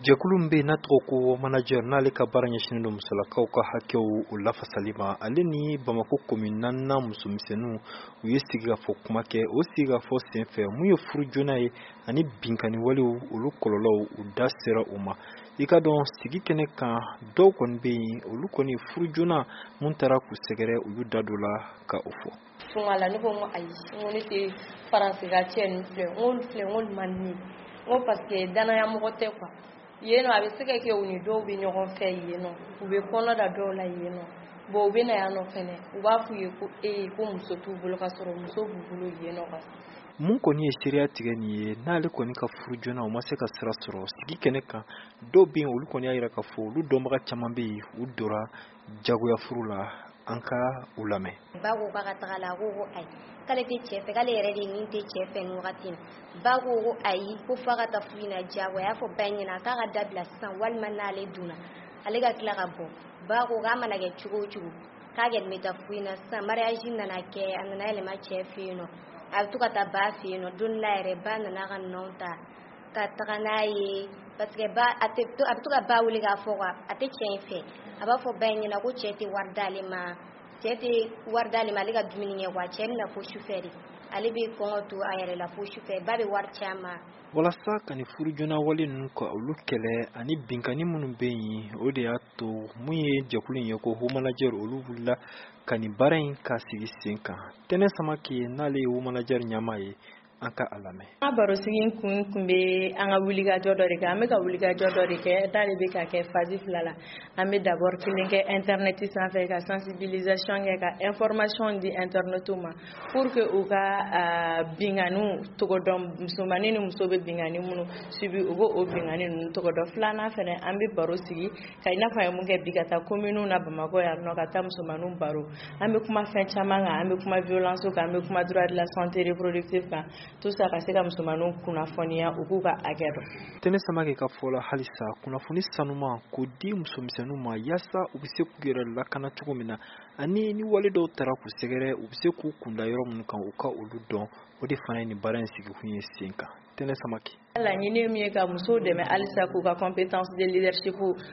Jakulumbe na toko manager n'ale ka baara ɲɛsinnen don musolakaw ka hakɛw o lafasali ma ale ni Bamako commune na musomisɛnninw u ye sigi ka fɔ kuma kɛ o sigi ka fɔ senfɛ mun ye furu joona ye ani binkani walew olu kɔlɔlɔw u da sera u ma i ka dɔn sigi kɛnɛ kan dɔw kɔni bɛ yen olu kɔni furu joona mun taara k'u sɛgɛrɛ u y'u da don la ka o fɔ. Fungala ne ko ngo ayi ngo ne tɛ faransi ka cɛ nin filɛ ngo man ni ngo parce que danaya mɔgɔ tɛ quoi yeno a bɛ se ka kɛ u ni dɔw bɛ ɲɔgɔn fɛ yeno u bɛ kɔnɔ da dɔw la yeno bon u bɛ na yan nɔ fɛnɛ u b'a f'u ye ko ko muso t'u bolo ka sɔrɔ muso b'u bolo yeno quoi. Mun kɔni ye seereya tigɛ nin ye n'ale kɔni ka furu joona u ma se ka sira sɔrɔ sigi kɛnɛ kan dɔw bɛ yen olu kɔni y'a jira k'a fɔ olu dɔnbaga caman bɛ yen u dora jagoya furu la an ka u lamɛn. Ba ko k'a ka taga la ko ayi k'ale tɛ cɛ fɛ k'ale yɛrɛ de nin tɛ cɛ fɛ nin wagati in ba ko ayi ko f'a ka taa furu in na jagoya a y'a fɔ ba in ɲɛna k'a ka dabila sisan walima n'ale donna ale ka tila ka bɔ ba ko k'a mana kɛ cogo o cogo k'a kɛ bɛ taa furu in na sisan mariage nana kɛ a nana yɛlɛma cɛ fɛ yen nɔ a bɛ to ka taa ba fɛ yen nɔ don la yɛrɛ ba nana ka nɔn ta ka taga n'a ye parce que ba a bɛ to ka ba wele k'a fɔ quoi a tɛ cɛ in fɛ a b'a fɔ ba in ɲɛna ko cɛ tɛ wari d'ale ma cɛ tɛ wari d'ale ma ale ka dumuni kɛ quoi cɛ bɛna fo sufɛ de ale bɛ kɔngɔ to a yɛrɛ la fo sufɛ ba bɛ wari caman. Walasa ka ni furu joona wale ninnu ka olu kɛlɛ ani binkani minnu bɛ yen o de y'a to mun ye jɛkulu in ye ko Women Manager olu wulila ka ni baara in ka sigi sen kan Tɛnɛ Samake n'ale ye Women Manager ɲɛmaa ye an ka a lamɛn. An baro sigi kun bɛ an ka wulikajɔ dɔ de kɛ an bɛ ka wulikajɔ dɔ de kɛ n'ale bɛ ka kɛ phase 2 la an bɛ d'abord kelen kɛ internet sanfɛ ka sensibilisation kɛ ka information di internet ma pour que u ka binkaniw tɔgɔ dɔn musomanin ni muso bɛ binkani minnu subi u b'o binkani ninnu tɔgɔ dɔn filanan fɛnɛ an bɛ baro sigi ka i n'a fɔ an ye mun kɛ bi ka taa commune na Bamakɔ yan nɔ ka taa musomaninw baro an bɛ kuma fɛn caman kan an bɛ kuma violence kan an bɛ kuma droit de la santé reproductive kan tout ça ka se ka musomaninw kunnafoniya u k'u ka hakɛ dɔn. Tɛnɛ Samake ka fɔ la halisa kunnafoni sanuma k'o di musomisɛnninw ma yaasa u bɛ se k'u yɛrɛ lakana cogo min na ani ni wale dɔw taara k'u sɛgɛrɛ u bɛ se k'u kunda yɔrɔ minnu kan u ka olu dɔn o de fana ye nin baara in sigikun ye sen kan. Tɛnɛ Samake. Laɲini min ye ka musow dɛmɛ halisa k'u ka compétence de leadership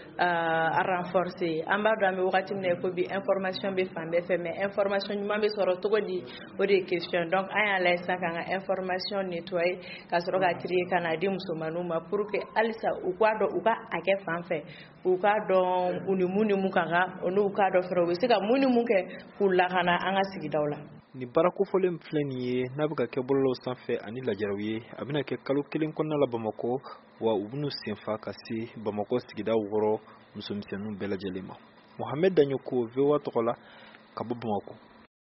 renforcer an b'a dɔn an bɛ wagati min na ko bi information bɛ fan bɛɛ fɛ mais information ɲuman bɛ sɔrɔ cogo di o de ye question donc an y'a lajɛ sisan k'an ka information nettoyer ka sɔrɔ ka trier ka n'a di musomaninw ma pour que halisa u k'a dɔn u ka hakɛ fan fɛ u k'a dɔn u ni mun ka kan o n'u k'a dɔn fɛnɛ u bɛ se ka mun ni mun kɛ k'u lakana an ka sigidaw la. Ni baara kofɔlen filɛ nin ye n'a bɛ ka kɛ bɔlɔlɔw sanfɛ ani lajaraw ye a bɛna kɛ kalo 1 kɔnɔna la Bamakɔ wa u bɛn'u senfa ka se Bamakɔ sigida 6 musomisɛnninw bɛɛ lajɛlen ma. Mohamed Daɲoko VOA tɔgɔ la ka bɔ Bamakɔ.